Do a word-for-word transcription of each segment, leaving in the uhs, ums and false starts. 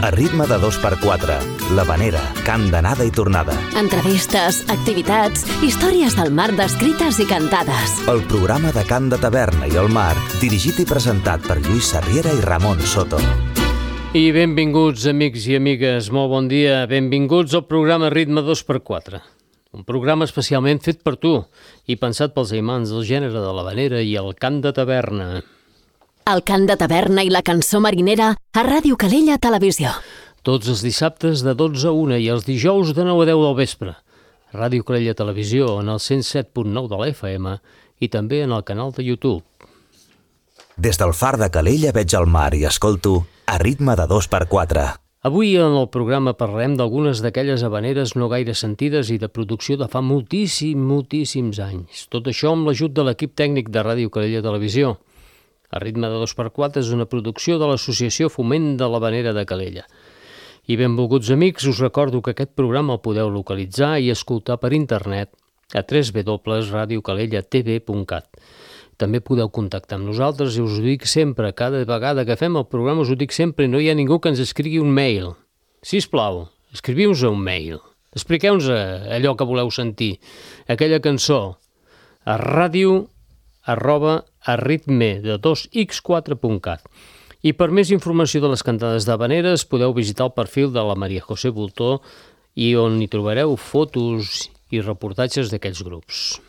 A ritme de dos per quatre. L'Havanera, cant d'anada i tornada. Entrevistes, activitats, històries del mar descrites i cantades. El programa de cant de taverna i el mar, dirigit i presentat per Lluís Sarriera i Ramon Soto. I benvinguts, amics i amigues, molt bon dia. Benvinguts al programa Ritme dos per quatre. Un programa especialment fet per tu i pensat pels aimants del gènere de l'havanera i el cant de taverna. El cant de taverna i la cançó marinera a Ràdio Calella Televisió. Tots els dissabtes de dotze a una i els dijous de nou a deu del vespre. Ràdio Calella Televisió en el cent set punt nou de la F M i també en el canal de YouTube. Des del far de Calella veig el mar i escolto A ritme de dos per quatre. Avui en el programa parlarem d'algunes d'aquelles habaneres no gaire sentides i de producció de fa moltíssim, moltíssims anys. Tot això amb l'ajut de l'equip tècnic de Ràdio Calella Televisió. A ritme de dos per quatre és una producció de l'Associació Foment de l'Havanera de Calella. I benvolguts amics, us recordo que aquest programa el podeu localitzar i escoltar per internet a w w w punt radio calella t v punt cat. També podeu contactar amb nosaltres i us ho dic sempre, cada vegada que fem el programa us ho dic sempre i no hi ha ningú que ens escrigui un mail. Sisplau, escriviu-nos un mail. Expliqueu-nos allò que voleu sentir, aquella cançó, a ràdio arroba a ritme de dos x quatre punt cat. I per més informació de les cantades d'habaneres podeu visitar el perfil de la Maria José Bultó i on hi trobareu fotos i reportatges d'aquells grups.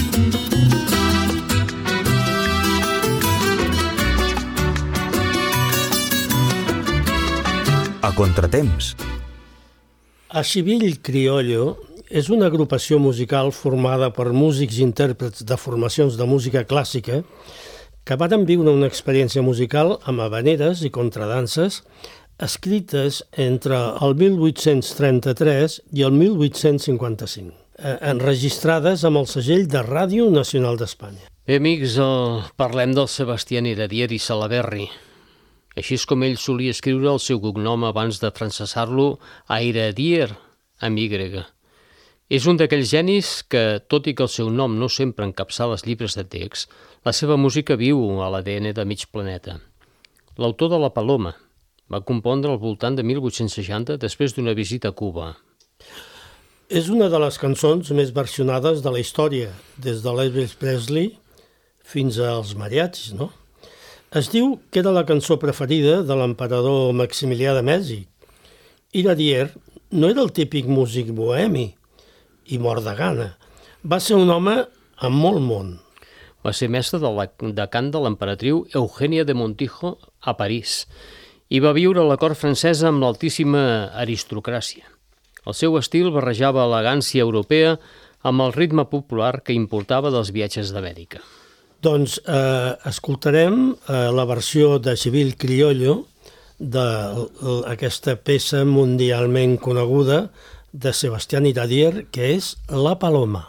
A contratemps. A Xivill Criollo és una agrupació musical formada per músics i intèrprets de formacions de música clàssica que varen viure una experiència musical amb habaneres i contradanses escrites entre el mil vuit-cents trenta-tres i el mil vuit-cents cinquanta-cinc, enregistrades amb el segell de Ràdio Nacional d'Espanya. Bé, amics, el... parlem del Sebastián Iradier i Salaberry. Així és com ell solia escriure el seu cognom abans de francesar-lo a Iradier, amb Y. És un d'aquells genis que, tot i que el seu nom no sempre encapçala els llibres de text, la seva música viu a l'A D N de mig planeta. L'autor de La Paloma va compondre al voltant de mil vuit-cents seixanta després d'una visita a Cuba. És una de les cançons més versionades de la història, des de l'Elvis Presley fins als mariachis, no? Es diu que era la cançó preferida de l'emperador Maximilià de Mèxic. Iradier no era el típic músic bohemi i mort de gana. Va ser un home amb molt món. Va ser mestre de, la, de cant de l'emperatriu Eugènia de Montijo a París i va viure a la cort francesa amb l'altíssima aristocràcia. El seu estil barrejava elegància europea amb el ritme popular que importava dels viatges d'Amèrica. Doncs eh, escoltarem eh, la versió de Xivill Criollo d'aquesta peça mundialment coneguda de Sebastián Iradier, que és La Paloma.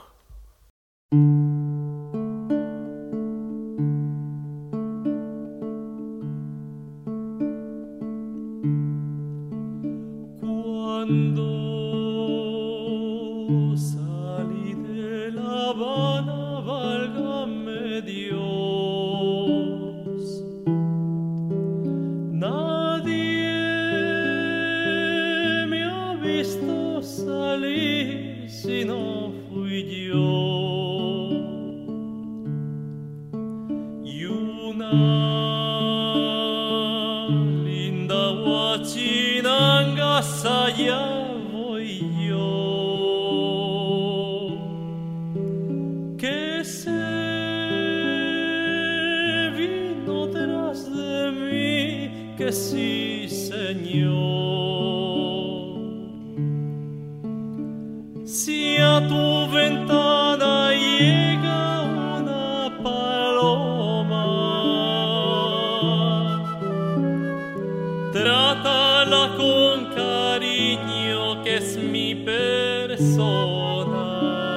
Cuando salí de La Habana, válgame Dios, nadie me ha visto salir si no fui yo. Y una linda guachinanga allá voy yo, que se vino tras de mí, que sí, señor. Si a tu ventana llega una paloma, trátala con cariño, que es mi persona.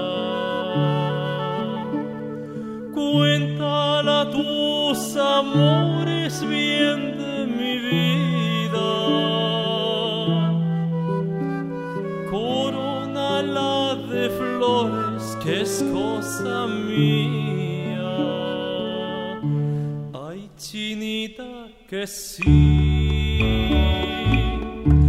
Cuéntala tus amores bien de mi vida, corónala de flores, que es cosa mía. Ay, chinita, que sí,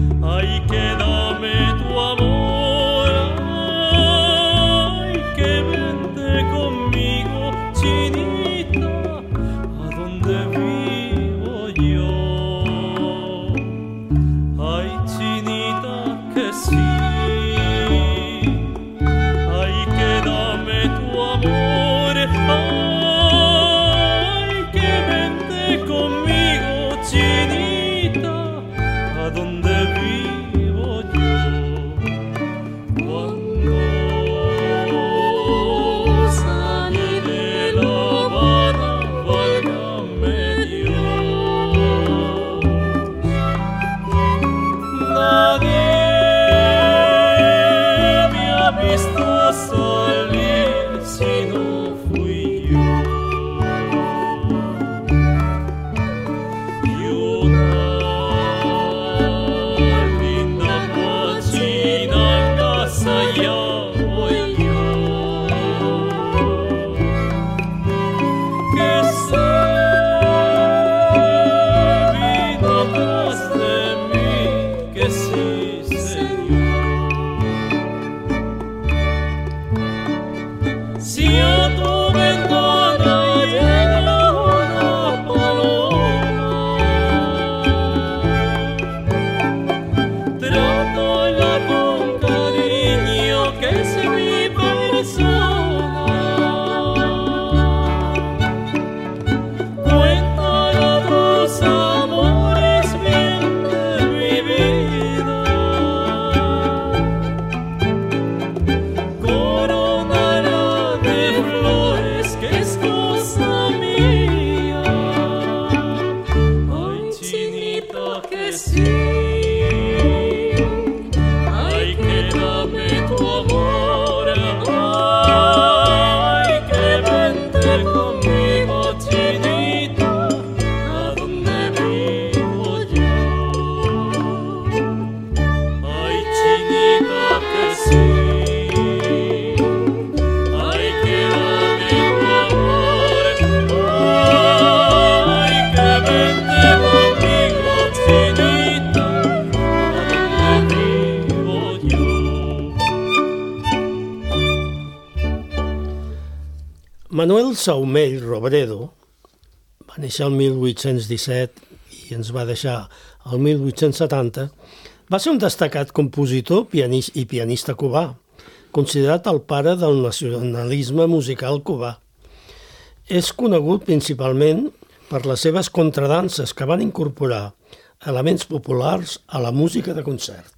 sí. Ay, que dame tu amor, ay, que vente conmigo, chinita, a donde vivo yo. Ay, chinita, que sí. Ay, que dame tu amor, ay, que vente conmigo, chinita, a donde vivo yo. Manuel Saumell Robredo va néixer el mil vuit-cents disset i ens va deixar el mil vuit-cents setanta. Va ser un destacat compositor pianista i pianista cubà, considerat el pare del nacionalisme musical cubà. És conegut principalment per les seves contradanses que van incorporar elements populars a la música de concert.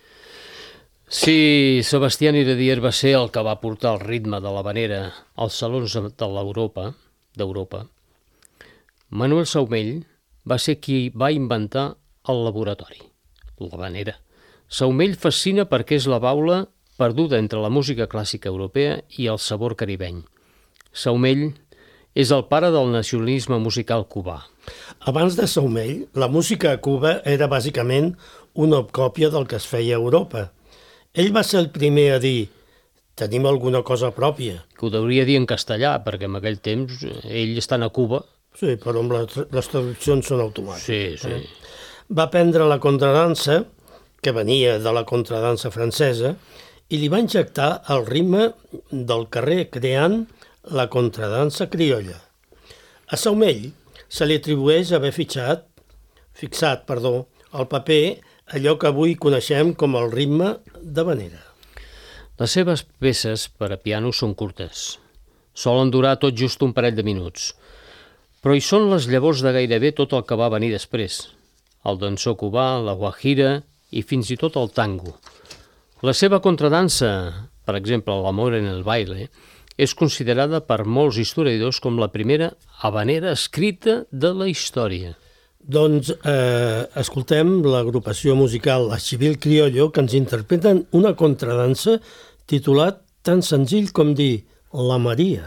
Sí, Sebastián Iradier va ser el que va portar el ritme de l'havanera als salons de l'Europa, d'Europa. Manuel Saumell va ser qui va inventar el laboratori, l'havanera. Saumell fascina perquè és la baula perduda entre la música clàssica europea i el sabor caribeny. Saumell és el pare del nacionalisme musical cubà. Abans de Saumell, la música a Cuba era bàsicament una còpia del que es feia a Europa. Ell va ser el primer a dir «tenim alguna cosa pròpia». Que ho hauria dir en castellà, perquè en aquell temps ell estant a Cuba... Sí, però amb les, les traduccions són automàtiques. Sí, sí. Eh? Va prendre la contradansa, que venia de la contradansa francesa, i li va injectar el ritme del carrer creant la contradansa criolla. A Saumell se li atribueix haver fitxat, fixat perdó, el paper allò que avui coneixem com el ritme d'havanera. Les seves peces per a piano són curtes. Solen durar tot just un parell de minuts. Però hi són les llavors de gairebé tot el que va venir després. El dansó cubà, la guajira i fins i tot el tango. La seva contradansa, per exemple, l'Amor en el baile, és considerada per molts historiadors com la primera havanera escrita de la història. Doncs eh, escoltem l'agrupació musical La Civil Criollo, que ens interpreten una contradansa titulat tan senzill com dir La Maria.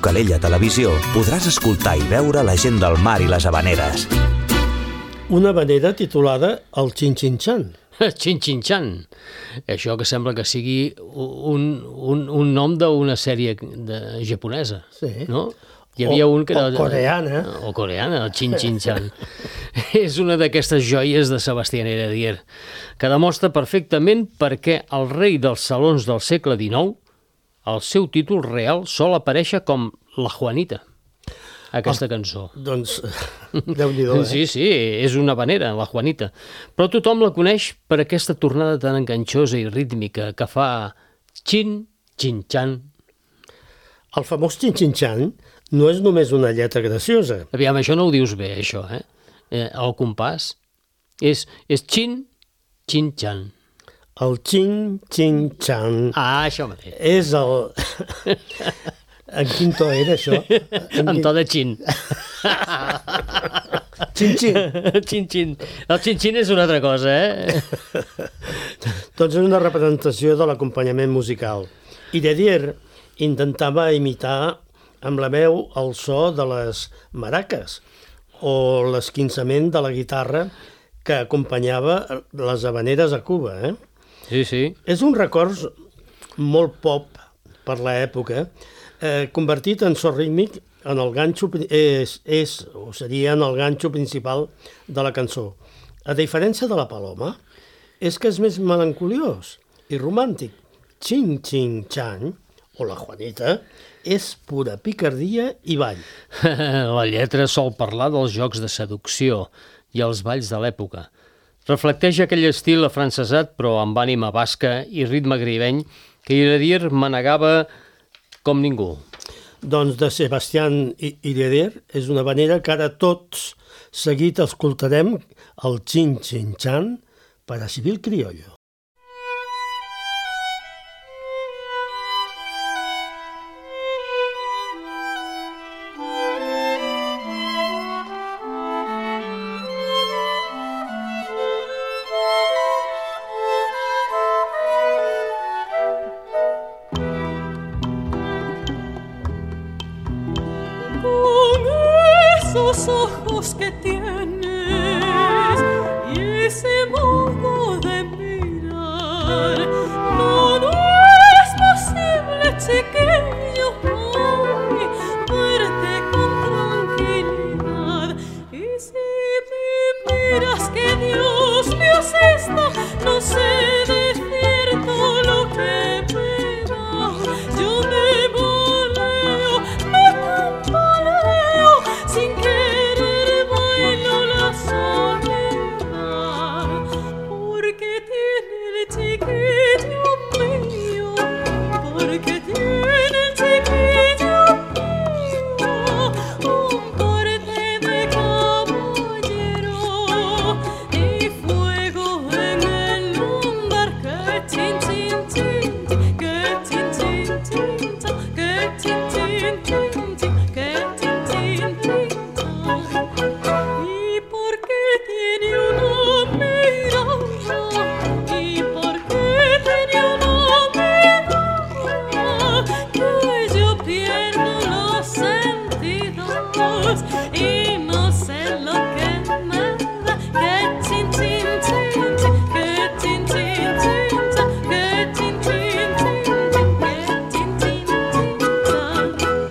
Calella Televisió podràs escoltar i veure la gent del mar i les habaneres. Una habanera titulada El Xin-Xin-Xan. Xin-Xin-Xan. Això que sembla que sigui un, un, un nom d'una sèrie de japonesa, Sí. no? Hi havia O- un que era... o coreana. O coreana, el Xin-Xin-Xan. És una d'aquestes joies de Sebastián Heredier, que demostra perfectament per què el rei dels salons del segle dinou, el seu títol real sol aparèixer com La Juanita, aquesta cançó. Doncs, Déu-n'hi-do, eh? Sí, sí, és una habanera, La Juanita. Però tothom la coneix per aquesta tornada tan enganxosa i rítmica que fa xin, xin-xan. El famós Xin-Xin-Xan no és només una lletra graciosa. Aviam, això no ho dius bé, això, eh? eh el compàs és, és xin, xin-xan. El Xin-Xin-Xan Ah, això mateix. és el... En quin to era, això? En to de xin. Xin-Xin. Xin-xin. El xin-xin és una altra cosa, eh? Doncs és una representació de l'acompanyament musical. Heredier intentava imitar amb la veu el so de les maraques o l'esquinçament de la guitarra que acompanyava les habaneres a Cuba. Eh? Sí, sí. És un record molt pop per l'època, eh, convertit en so rítmic en el ganxo, és, és, o seria en el ganxo principal de la cançó. A diferència de la Paloma, és que és més melancoliós i romàntic. Xin-Xin-Xan, o la Juanita, és pura picardia i ball. La lletra sol parlar dels jocs de seducció i els balls de l'època. Reflecteix aquell estil afrancesat però amb ànima basca i ritme griveny que Heredier manegava com ningú. Doncs de Sebastián Heredier és una habanera que ara tots seguit escoltarem el Xin-Xin-Xan per a Civil Criollo. Esos ojos que tienes y ese modo de mirar, no, no es posible, chiquillo, hoy verte con tranquilidad. Y si me miras que Dios me asista, no sé decirte lo que me da. Yo me voleo, me tambaleo, sin querer bailo la soledad, porque tiene el chiquillo mío, porque tiene el chiquillo mío un porte de caballero y fuego en el andar. Que chin chin chin, que chin chin chin, que chin chin chin, que chin chin chin. Y porque tiene una mirada, y porque tiene una mirada, que yo pierdo los sentidos y no sé lo que me da. Que chin chin chin, que chin chin chin, que chin chin chin, que chin chin chin.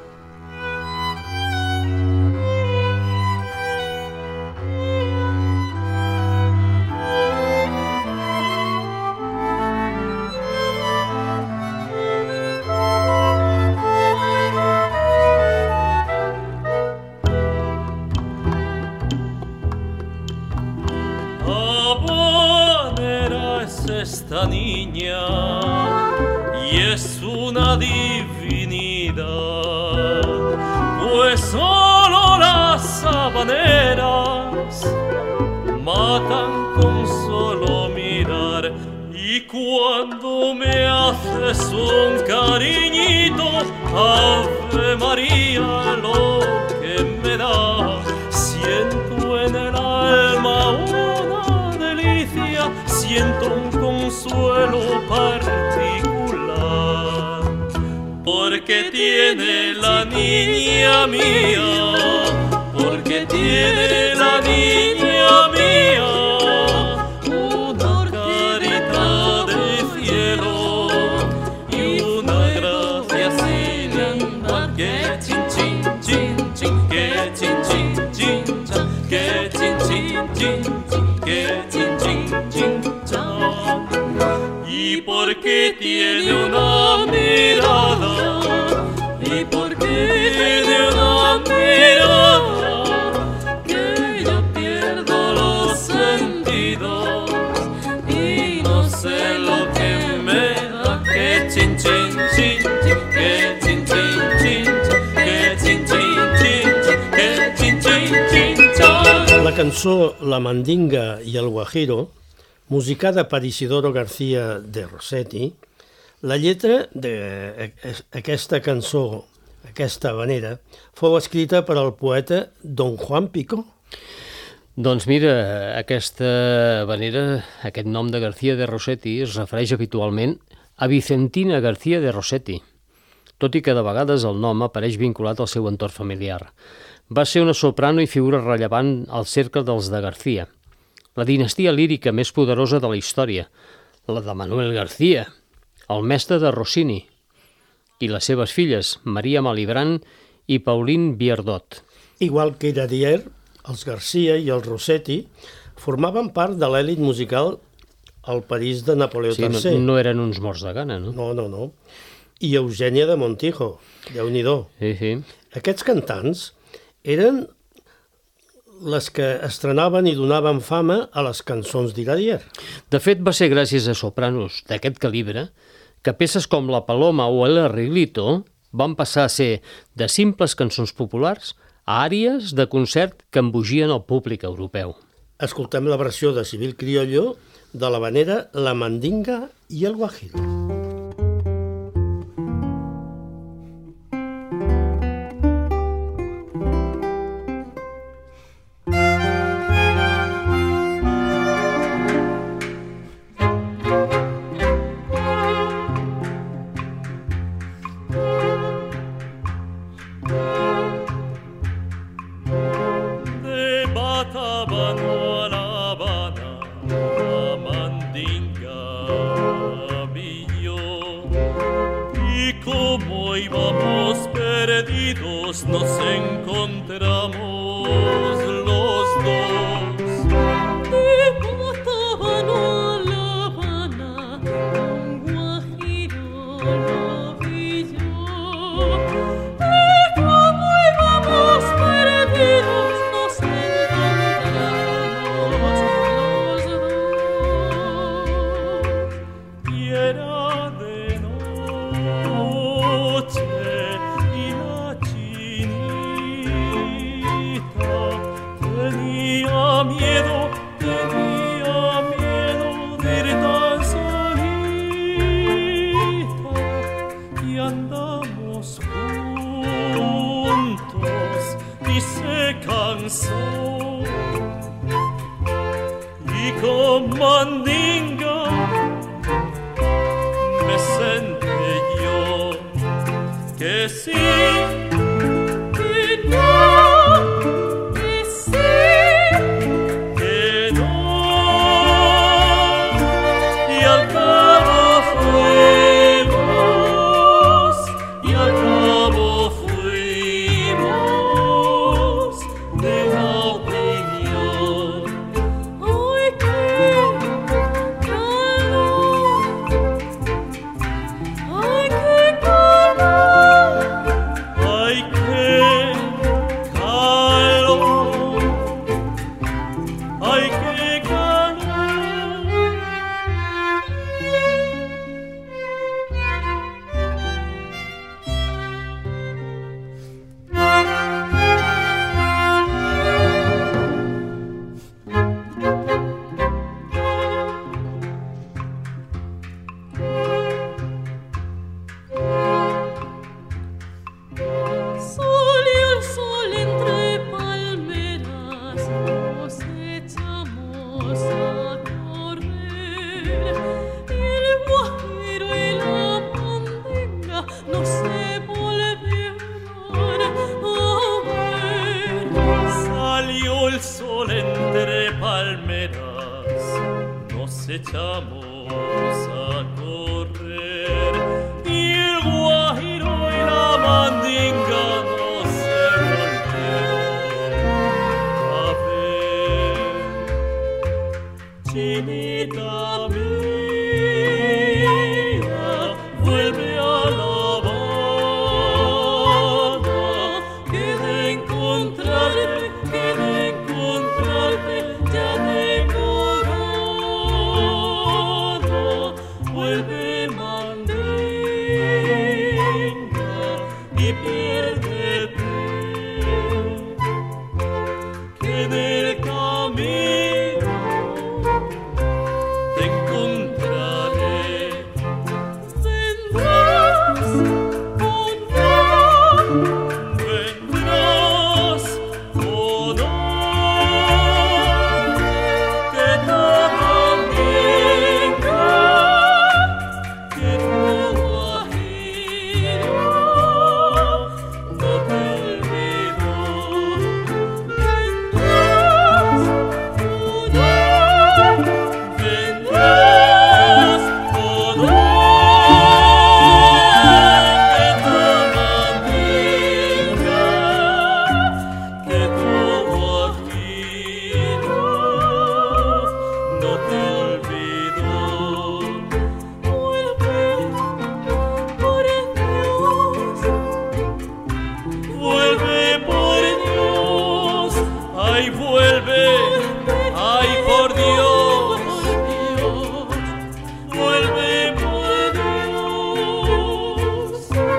Habanera es esta niña y es una divinidad, pues solo las habaneras matan con solo mirar. Y cuando me haces un cariñito, Ave María, lo que me da, siento en el alma una delicia, siento un consuelo particular, porque tiene tiene la niña mía, porque tiene la niña mía una carita de cielo y una gracia sin andar. Que chin chin chin chin, que chin chin chin chan, que chin chin chin chin, que chin chin chin chan. Y porque tiene una mirada, y porque tiene una mirada, que yo pierdo los sentidos y no sé lo que me da. Que chin chin chin chin, que chin chin chin chin, que chin chin chin chin, que chin chin chin chan. La cançó La Mandinga i el Guajiro, musicada per Isidoro García de Rossetti, la lletra d'aquesta cançó, aquesta habanera, fou escrita per al poeta Don Juan Pico. Doncs mira, aquesta habanera, aquest nom de García de Rossetti, es refereix habitualment a Vicentina García de Rossetti, tot i que de vegades el nom apareix vinculat al seu entorn familiar. Va ser una soprano i figura rellevant al cercle dels de García, la dinastia lírica més poderosa de la història, la de Manuel García, el mestre de Rossini, i les seves filles, Maria Malibran i Pauline Viardot. Igual que Iradier, els García i els Rossetti formaven part de l'èlit musical al París de Napoleó Sí, no, tercer. no eren uns morts de gana, no? No, no, no. I Eugènia de Montijo, Déu-n'hi-do. Sí, sí. Aquests cantants eren les que estrenaven i donaven fama a les cançons d'Iradier. De fet, va ser gràcies a sopranos d'aquest calibre que peces com La Paloma o El Arreglito van passar a ser de simples cançons populars a àries de concert que embogien el públic europeu. Escoltem la versió de Civil Criollo de l'habanera La Mandinga i el Guajiro. De Batabano a La Habana, la Mandinga vi yo, y como íbamos perdidos nos encontramos los dos. De Batabano a La Habana, un guajiro lo vi yo, y como íbamos perdidos nos encontramos los dos. Y era de noche y la chinita tenía miedo, tenía miedo de ir tan solita, y andamos juntos y se cansó, y con mandinga me senté yo, que sí, que no, que sí, que no, y al cabo fuimos, y al cabo fuimos de la opinión. ¡Ay, qué calor! ¡Ay, qué calor! ¡Ay, qué calor! ¡Ay, qué calor! Salió el sol entre palmeras, nos echamos nos echamos a correr y el guajiro y la mandinga no se volvieron a ver. Chinita mía, vuelve a La Habana, que de encontrarte, que de encontrarte ya tengo ganas. Vuelve mandinga y piérdete, que en el camino te encontraré. Vendrás o no, vendrás o no, que tu mandinga, que tu guajiro no te olvido. Vendrás o no, vendrás o no, que tu mandinga, que tu guajiro no te olvido. Vuelve por Dios, vuelve por Dios, ay vuelve, ay por Dios, vuelve por Dios.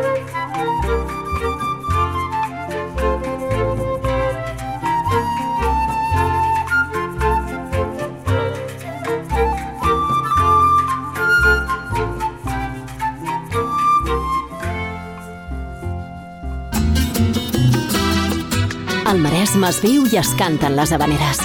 Al Maresme es viu i es canten les habaneres.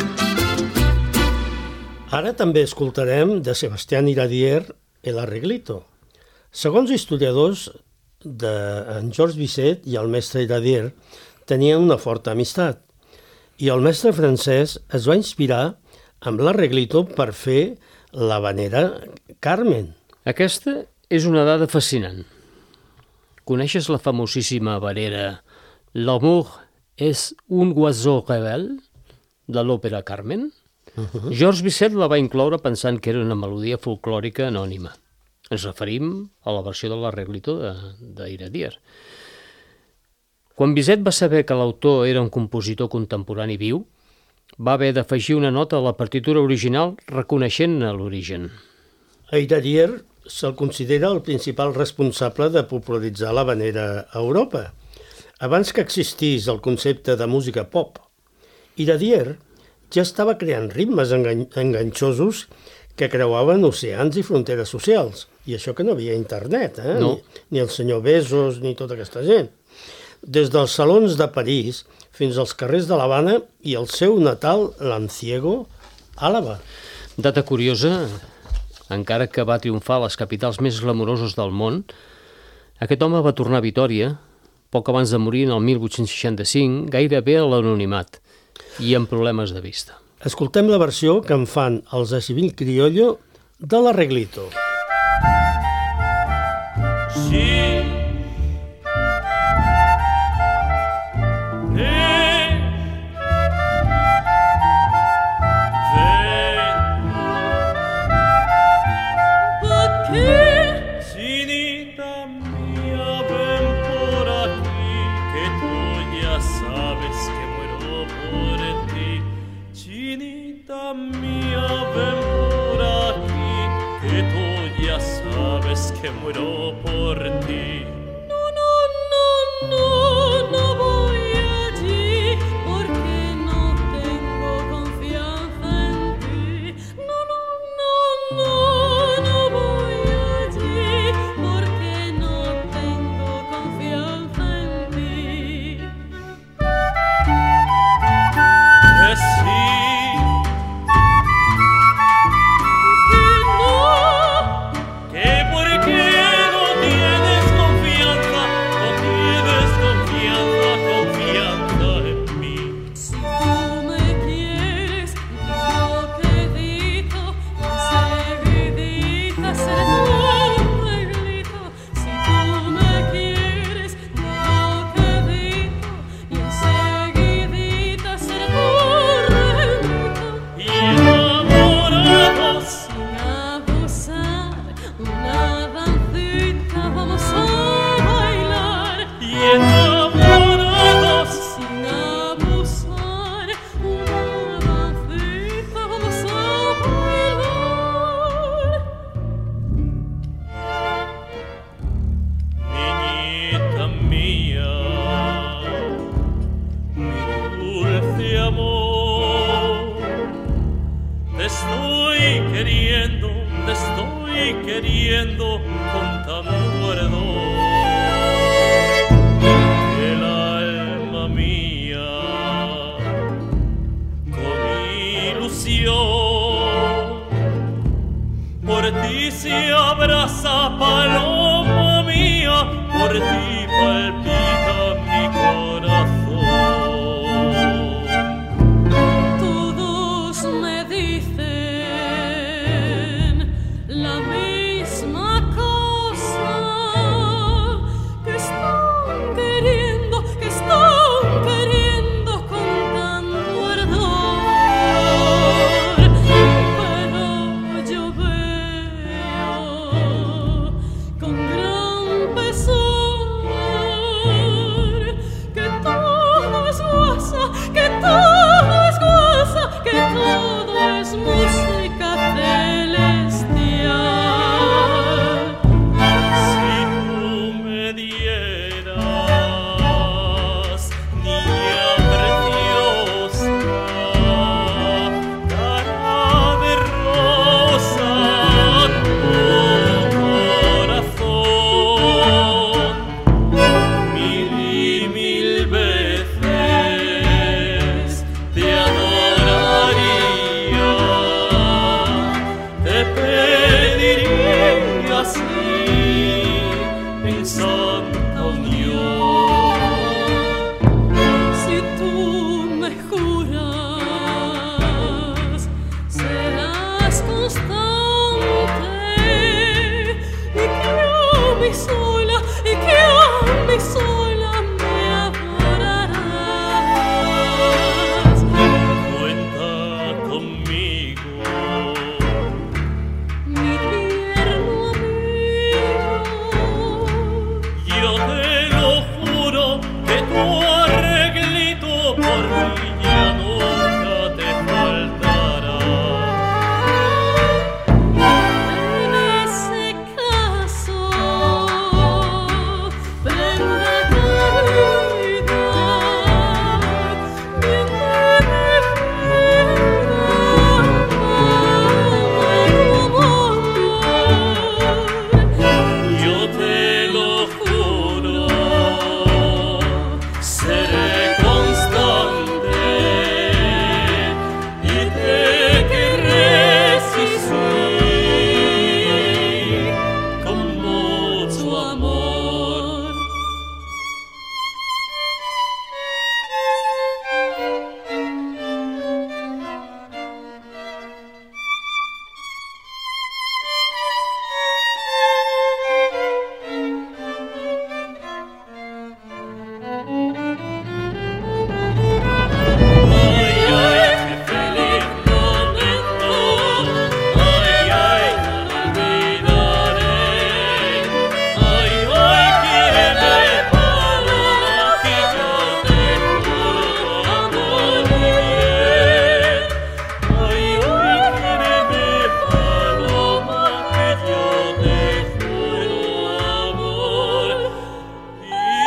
Ara també escoltarem de Sebastián Iradier El Arreglito. Segons historiadors, de en Georges Bizet i el mestre Iradier tenien una forta amistat i el mestre francès es va inspirar amb l'Arreglito per fer l'habanera Carmen. Aquesta és una dada fascinant. Coneixes la famosíssima habanera L'amour és un oiseau rebel de l'òpera Carmen? Uh-huh. Georges Bizet la va incloure pensant que era una melodia folclòrica anònima. Ens referim a la versió de l'Arreglito d'Iradier. Quan Bizet va saber que l'autor era un compositor contemporani viu, va haver d'afegir una nota a la partitura original reconeixent-ne l'origen. A Iradier se'l considera el principal responsable de popularitzar l'habanera a Europa, abans que existís el concepte de música pop. Iradier ja estava creant ritmes engan enganxosos que creuaven oceans i fronteres socials. I això que no havia internet, eh? No. Ni, ni el senyor Bezos, ni tota aquesta gent. Des dels salons de París fins als carrers de l'Havana i el seu natal Lanciego, Àlaba. Data curiosa, encara que va triomfar a les capitals més glamuroses del món, aquest home va tornar a Vitòria poc abans de morir en el mil vuit-cents seixanta-cinc, gairebé a l'anonimat i amb problemes de vista. Escoltem la versió que en fan els de Civil Criollo de l'Arreglito. Sí. Que muero por ti. No, no, no, no, no voy allí porque no tengo confianza en ti. No, no, no, no, no voy allí porque no tengo confianza en ti. Que sí. Que no. Que por qué no tienes confianza. queriendo con tanto ardor que el alma mía con ilusión por ti se abraza, paloma mía, por ti palpita mi corazón. Todos me dicen la misma cosa, que están queriendo, que están queriendo con tanto ardor, pero yo veo con gran pesar que todo es guasa, que todo es guasa, que todo es música celestial. Si tú me dieras, niña preciosa, cara de rosa, tu corazón, mil y mil veces te adoraría, te pediría así en santa unión. Si tú me juras, serás constante y que a mí sola, y que a mí sola me adorarás. Cuenta conmigo, Mi tierno amigo, yo te lo juro que tu arreglito por mí ya nunca te faltará. en ese caso, prenda querida, bien Yo te lo juro, seré constante y te querré sí, sí, con mucho amor. Ay, ay, qué feliz momento, ay, ay, no olvidaré. Ay, ay, quiéreme, paloma, que yo te juro amor y bien. Ay, ay, quiéreme, paloma, que yo te juro amor y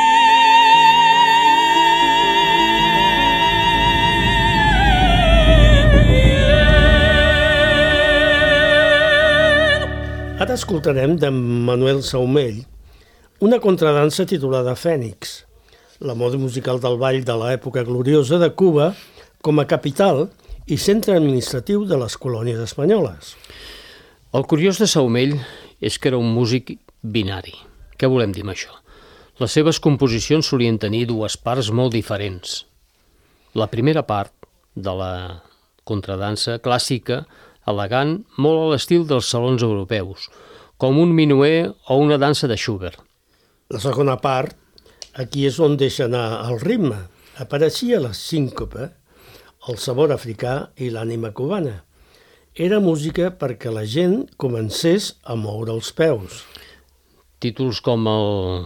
Ara escoltarem d'en Manuel Saumell una contradansa titulada Fènix, la moda musical del ball de l'època gloriosa de Cuba com a capital i centre administratiu de les colònies espanyoles. El curiós de Saumell és que era un músic binari. Què volem dir amb això? Les seves composicions solien tenir dues parts molt diferents. La primera part, de la contradansa clàssica, elegant, molt a l'estil dels salons europeus, com un minuet o una dansa de Schubert. La segona part, aquí és on deixa anar el ritme. Apareixia la síncopa, el sabor africà i l'ànima cubana. Era música perquè la gent comencés a moure els peus. Títols com el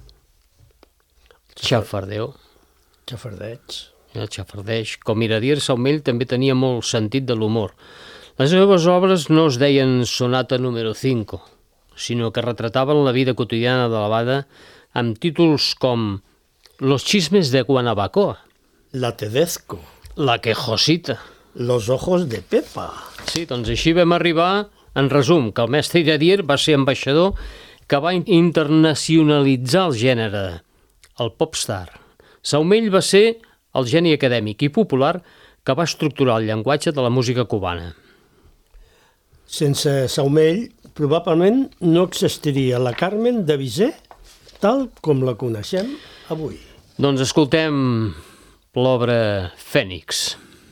xafardeo, Xafardeig. el xafardeig, com Iradier Saumell també tenia molt sentit de l'humor. Les seves obres no es deien sonata número cinc, sinó que retrataven la vida quotidiana de la banda amb títols com Los chismes de Guanabacoa, La Tedesco. La Quejosita. Los ojos de Pepa. Sí, doncs així vam arribar En resum, que el mestre Iradier va ser ambaixador que va internacionalitzar el gènere, el popstar. Saumell va ser el geni acadèmic i popular que va estructurar el llenguatge de la música cubana. Sense Saumell, probablement no existiria la Carmen de Bizet tal com la coneixem avui. Doncs escoltem l'obra Fènix.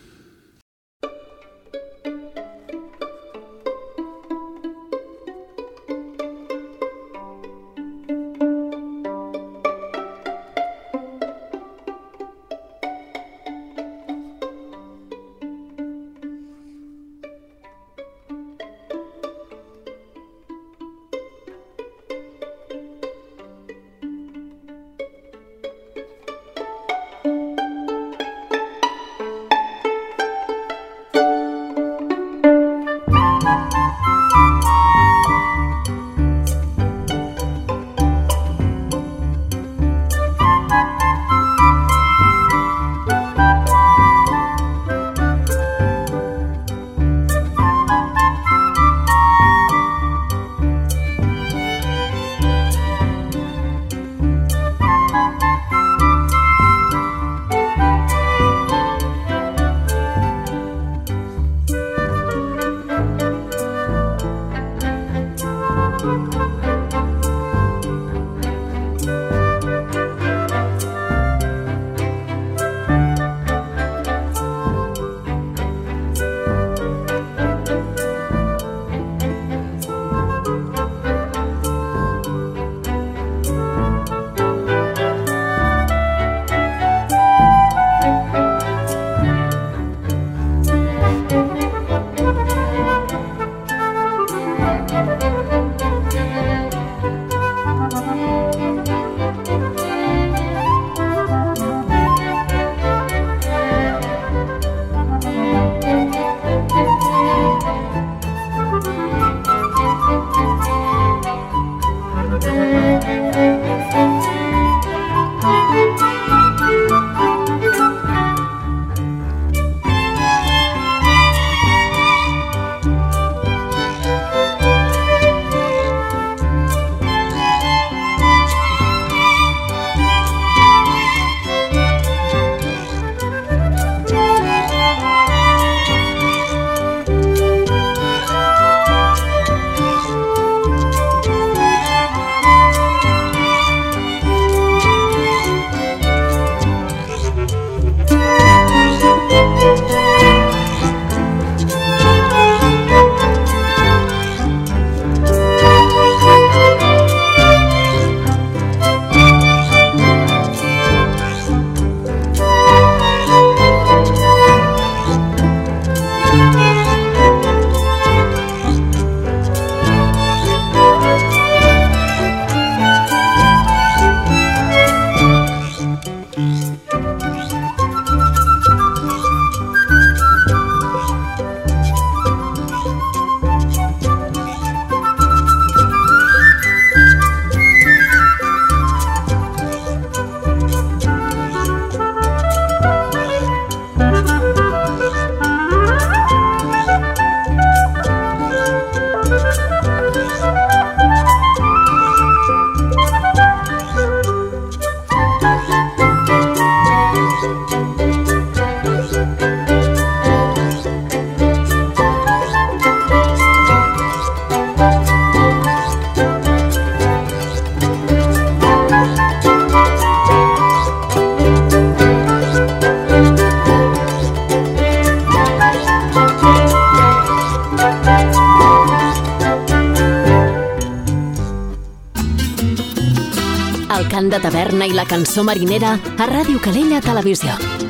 El cant de taverna i la cançó marinera a Ràdio Calella Televisió.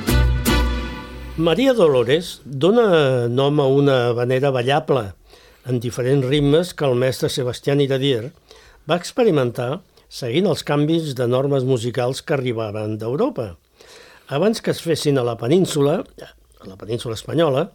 Maria Dolores dona nom a una habanera ballable en diferents ritmes que el mestre Sebastián Iradier va experimentar seguint els canvis de normes musicals que arribaven d'Europa. Abans que es fessin a la península, a la península espanyola.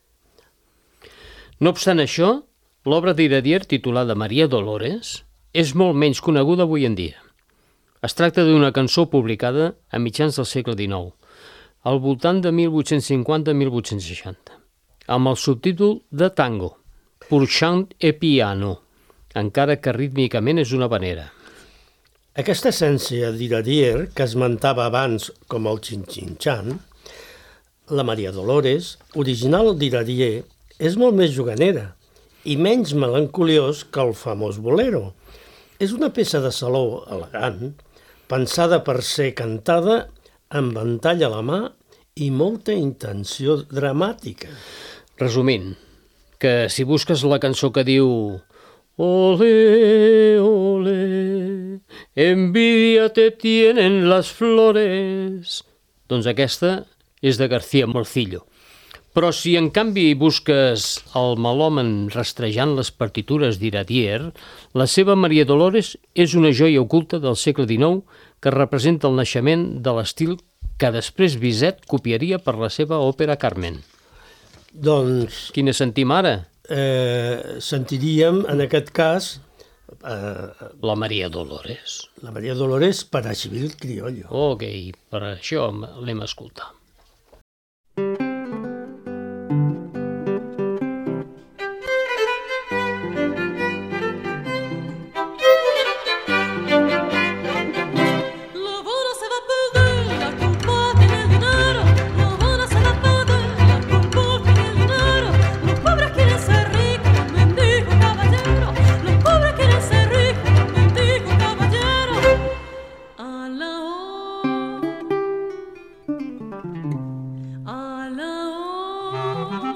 No obstant això, l'obra d'Iradier titulada Maria Dolores és molt menys coneguda avui en dia. Es tracta d'una cançó publicada a mitjans del segle dinou, al voltant de mil vuit-cents cinquanta a mil vuit-cents seixanta, amb el subtítol de Tango. pour chant et piano, encara que rítmicament és una habanera. Aquesta essència d'Iradier, que esmentava abans com el Chin-Chin-Chan, la Maria Dolores, original d'Iradier, és molt més juganera i menys melancoliós que el famós bolero. És una peça de saló elegant, pensada per ser cantada amb ventall a la mà i molta intenció dramàtica. Resumint, que si busques la cançó que diu Ole, ole, envidia te tienen las flores, doncs aquesta és de García Morcillo. Però si en canvi busques el melòman rastrejant les partitures d'Iradier, la seva Maria Dolores és una joia oculta del segle dinou que representa el naixement de l'estil que després Bizet copiaria per la seva òpera Carmen. Doncs Quina sentim ara? eh, sentiríem, en aquest cas, eh, La Maria Dolores. la Maria Dolores per a Civil Criollo. Ok, per això l'hem escoltat. Lo bueno se va a perder, la culpa tiene el dinero. Lo bueno se va a perder, la culpa tiene el dinero. Los pobres quieren ser ricos, los mendigos caballeros. Los pobres quieren ser ricos, los mendigos caballeros. A la hora, a la hora.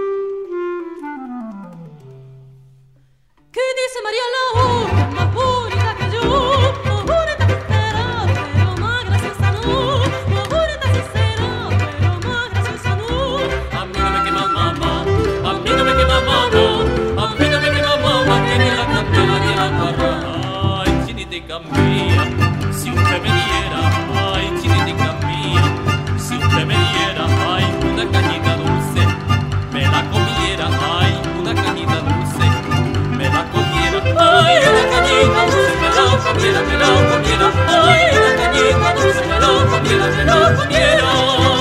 ¿Qué dice María Laura? Más bonita que yo, más bonita que será, pero más graciosa no. Más bonita que será, pero más graciosa no. A mí no me quema mamá, a mí no me quema mamá, a mí no me quema mamá, que ni la candela ni la barra. Ay, chinitica mía, si usted me diera, ay, chinitica mía, si usted me diera, ay, una cañita dulce, me la comiera, ay, una cañita dulce, me la comiera, ay, una cañita dulce, me la comiera, me la comiera, ay, una cañita dulce, me la comiera, me la comiera.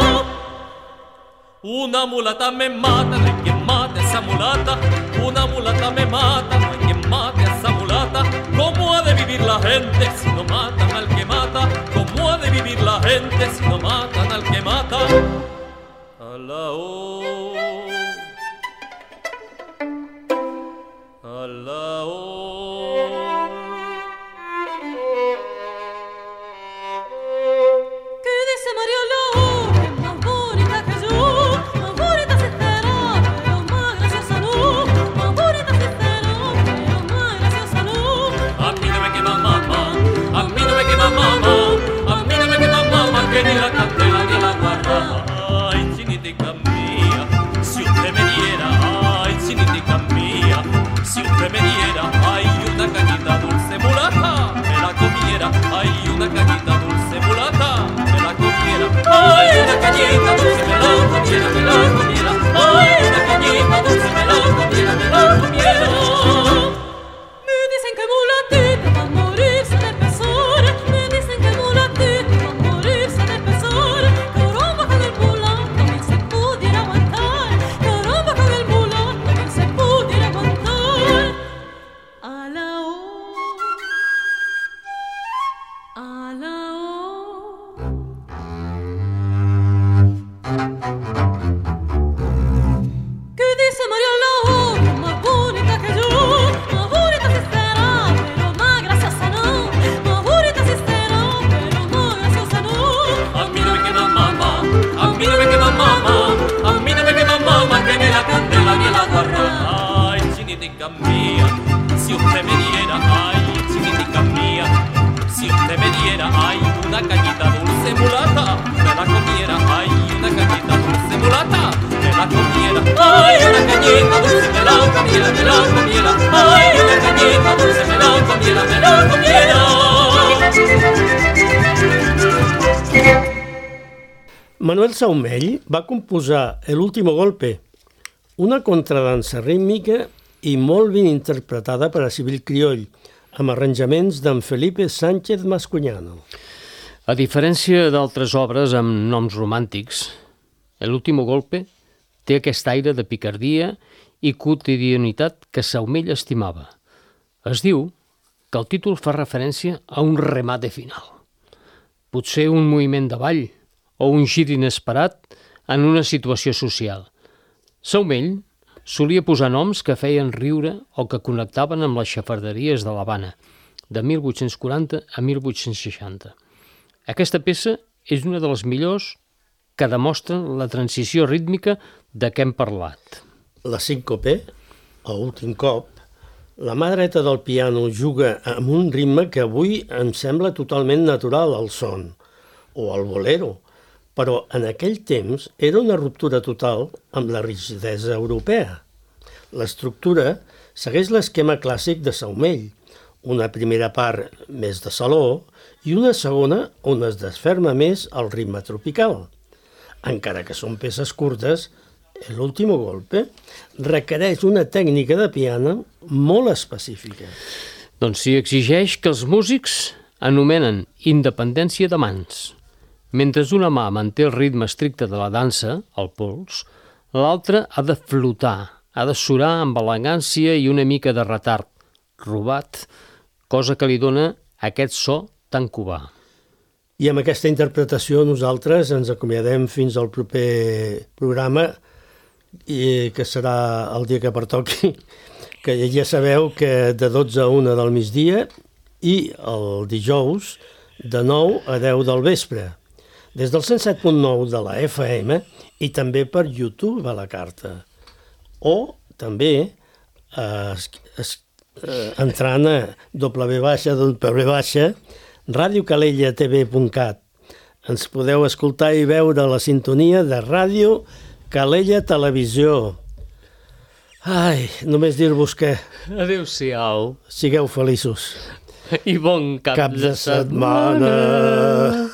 Una mulata me mata, no hay quien mate a esa mulata. Una mulata me mata, no hay quien mate a esa mulata. ¿Cómo ha de vivir la gente si no matan al que mata? ¿Cómo ha de vivir la gente si no matan al que mata? A la hora, a la hora. ¿Qué dice María Laura? Es más bonita que yo, más bonita se será, pero más graciosa no. Más bonita se será, pero más graciosa no. A mí no me quema mamá, a mí no me quema mamá, a mí no me quema mamá, que ni la candela ni la barra. Ay, chinitica mía, si usted me diera, ay, chinitica mía, si usted me diera, ay, una cañita dulce mulata, me la comiera, ay, una cañita dulce mulata, me la comiera, ay, una cañita dulce, me la comiera, me la comiera, ay, una cañita dulce, me la comiera, me la comiera. Me dicen que mulatito va a morirse de pesar. Me dicen que mulatito va a morirse de pesar. Caramba con el mulato bien se pudiera aguantar. Caramba con el mulato bien se pudiera aguantar. A la hora, a la hora. ¿Qué dice María Laura? Más bonita que yo, más bonita sí será, pero más graciosa no. Más bonita sí será, pero más graciosa no. A mí no me quema mamá, a mí no me quema mamá, a mí no me quema mamá, que ni la candela ni la barra. Ay, chinitica mía, si usted me diera, ay, chinitica mía, si usted me diera, ay, una cañita dulce mulata, me la comiera, ay, una cañita dulce mulata, me la comiera, ay, una cañita dulce, me la comiera, me la comiera, ay, una cañita dulce, me la comiera, me la comiera. Manuel Saumell va composar El último golpe, una contradansa rítmica i molt ben interpretada per a Civil Crioll, amb arranjaments d'en Felipe Sánchez Mascuñano. A diferència d'altres obres amb noms romàntics, El último golpe té aquest aire de picardia i quotidianitat que Saumell estimava. Es diu que el títol fa referència a un remate final. Potser un moviment de ball o un gir inesperat en una situació social. Saumell solia posar noms que feien riure o que connectaven amb les xafarderies de l'Havana, de mil vuit-cents quaranta a mil vuit-cents seixanta. Aquesta peça és una de les millors que demostren la transició rítmica de què hem parlat. La síncope, a últim cop, la mà dreta del piano juga amb un ritme que avui em sembla totalment natural al son, o al bolero, però en aquell temps era una ruptura total amb la rigidesa europea. L'estructura segueix l'esquema clàssic de Saumell, una primera part més de saló i una segona on es desferma més el ritme tropical. Encara que són peces curtes, l'últim golpe requereix una tècnica de piano molt específica. Doncs s'hi exigeix que els músics anomenen independència de mans. Mentre una mà manté el ritme estricte de la dansa, el pols, l'altra ha de flotar, ha de surar amb elegància i una mica de retard, robat, cosa que li dona aquest so tan cubà. I amb aquesta interpretació nosaltres ens acomiadem fins al proper programa, i que serà el dia que pertoqui, que ja sabeu que de dotze a una del migdia i el dijous de nou a deu del vespre, des del cent set punt nou de la F M i també per YouTube a la carta. O també eh, es, eh, entrant a w baixa w baixa radio calella t v punt cat. Ens podeu escoltar i veure la sintonia de Ràdio Calella Televisió. Ai, només dir-vos que... Adéu-siau. Sigueu feliços. I bon cap, cap de setmana.